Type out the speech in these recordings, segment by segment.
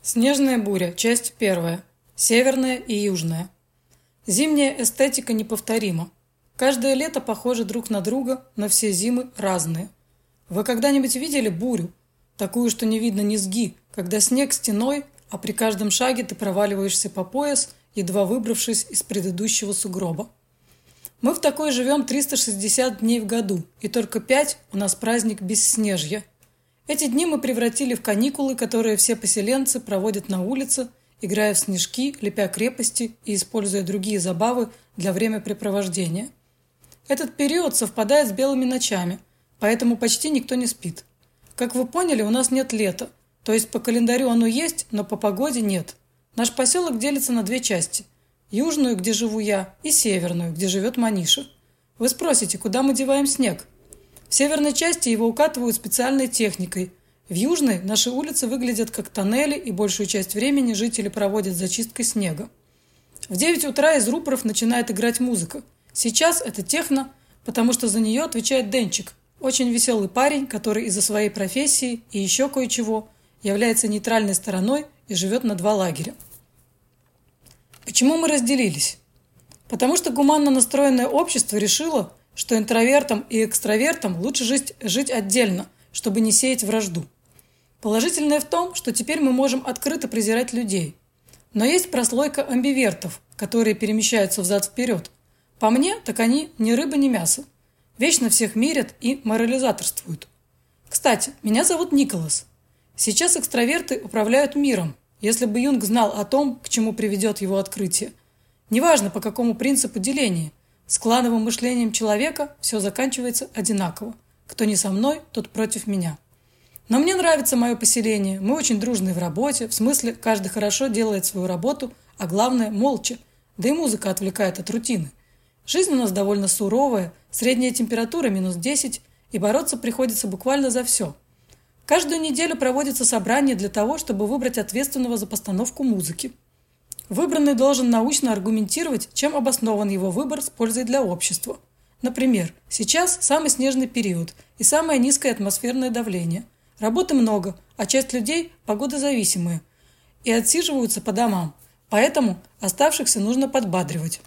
Снежная буря. Часть первая. Северная и южная. Зимняя эстетика неповторима. Каждое лето похоже друг на друга, но все зимы разные. Вы когда-нибудь видели бурю? Такую, что не видно низги, когда снег стеной, а при каждом шаге ты проваливаешься по пояс, едва выбравшись из предыдущего сугроба. Мы в такой живем 360 дней в году, и только 5 у нас праздник бесснежья. Эти дни мы превратили в каникулы, которые все поселенцы проводят на улице, играя в снежки, лепя крепости и используя другие забавы для времяпрепровождения. Этот период совпадает с белыми ночами, поэтому почти никто не спит. Как вы поняли, у нас нет лета, то есть по календарю оно есть, но по погоде нет. Наш поселок делится на две части – южную, где живу я, и северную, где живет Маниша. Вы спросите, куда мы деваем снег? В северной части его укатывают специальной техникой. В южной наши улицы выглядят как тоннели, и большую часть времени жители проводят за чисткой снега. В 9 утра из рупоров начинает играть музыка. Сейчас это техно, потому что за нее отвечает Денчик, очень веселый парень, который из-за своей профессии и еще кое-чего является нейтральной стороной и живет на 2 лагеря. Почему мы разделились? Потому что гуманно настроенное общество решило, что интровертам и экстравертам лучше жить отдельно, чтобы не сеять вражду. Положительное в том, что теперь мы можем открыто презирать людей. Но есть прослойка амбивертов, которые перемещаются взад-вперед. По мне, так они ни рыба, ни мясо. Вечно всех мирят и морализаторствуют. Кстати, меня зовут Николас. Сейчас экстраверты управляют миром, если бы Юнг знал о том, к чему приведет его открытие. Неважно, по какому принципу деления. С клановым мышлением человека все заканчивается одинаково. Кто не со мной, тот против меня. Но мне нравится мое поселение, мы очень дружные в работе, в смысле, каждый хорошо делает свою работу, а главное – молча. Да и музыка отвлекает от рутины. Жизнь у нас довольно суровая, средняя температура -10, и бороться приходится буквально за все. Каждую неделю проводится собрание для того, чтобы выбрать ответственного за постановку музыки. Выбранный должен научно аргументировать, чем обоснован его выбор с пользой для общества. Например, сейчас самый снежный период и самое низкое атмосферное давление. Работы много, а часть людей погодозависимые и отсиживаются по домам, поэтому оставшихся нужно подбадривать.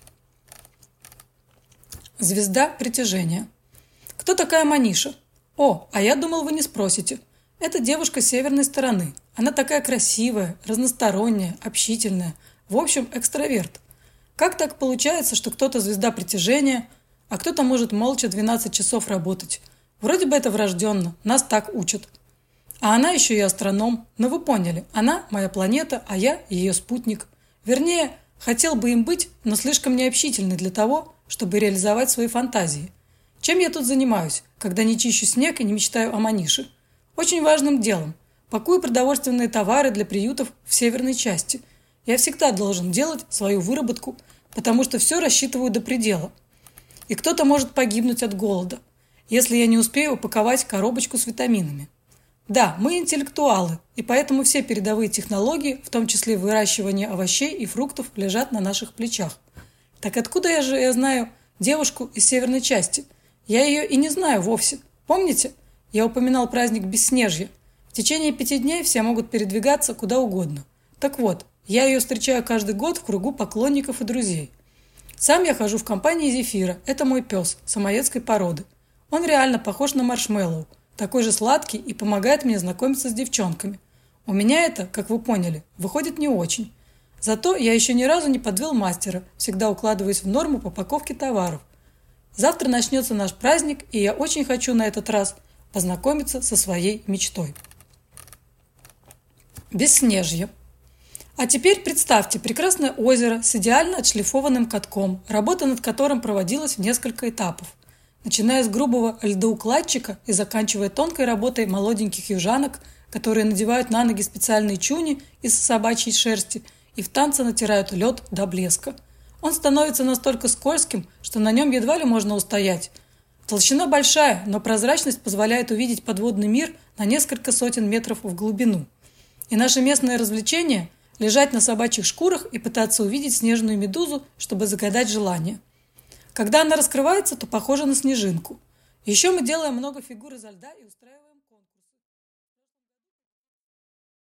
Звезда притяжения. Кто такая Маниша? О, а я думал, вы не спросите. Это девушка с северной стороны. Она такая красивая, разносторонняя, общительная. В общем, экстраверт. Как так получается, что кто-то звезда притяжения, а кто-то может молча 12 часов работать? Вроде бы это врожденно, нас так учат. А она еще и астроном. Но вы поняли, она моя планета, а я ее спутник. Вернее, хотел бы им быть, но слишком необщительный для того, чтобы реализовать свои фантазии. Чем я тут занимаюсь, когда не чищу снег и не мечтаю о Манише? Очень важным делом. Пакую продовольственные товары для приютов в северной части. Я всегда должен делать свою выработку, потому что все рассчитываю до предела. И кто-то может погибнуть от голода, если я не успею упаковать коробочку с витаминами. Да, мы интеллектуалы, и поэтому все передовые технологии, в том числе выращивание овощей и фруктов, лежат на наших плечах. Так откуда я знаю девушку из северной части? Я ее и не знаю вовсе. Помните? Я упоминал праздник бесснежья. В течение 5 дней все могут передвигаться куда угодно. Так вот, я ее встречаю каждый год в кругу поклонников и друзей. Сам я хожу в компании Зефира. Это мой пес, самоедской породы. Он реально похож на маршмеллоу, такой же сладкий и помогает мне знакомиться с девчонками. У меня это, как вы поняли, выходит не очень. Зато я еще ни разу не подвел мастера, всегда укладываюсь в норму по упаковке товаров. Завтра начнется наш праздник, и я очень хочу на этот раз познакомиться со своей мечтой. Бесснежье. А теперь представьте прекрасное озеро с идеально отшлифованным катком, работа над которым проводилась в несколько этапов, начиная с грубого льдоукладчика и заканчивая тонкой работой молоденьких южанок, которые надевают на ноги специальные чуни из собачьей шерсти и в танце натирают лед до блеска. Он становится настолько скользким, что на нем едва ли можно устоять. Толщина большая, но прозрачность позволяет увидеть подводный мир на несколько сотен метров в глубину. И наше местное развлечение – лежать на собачьих шкурах и пытаться увидеть снежную медузу, чтобы загадать желание. Когда она раскрывается, то похожа на снежинку. Еще мы делаем много фигур изо льда и устраиваем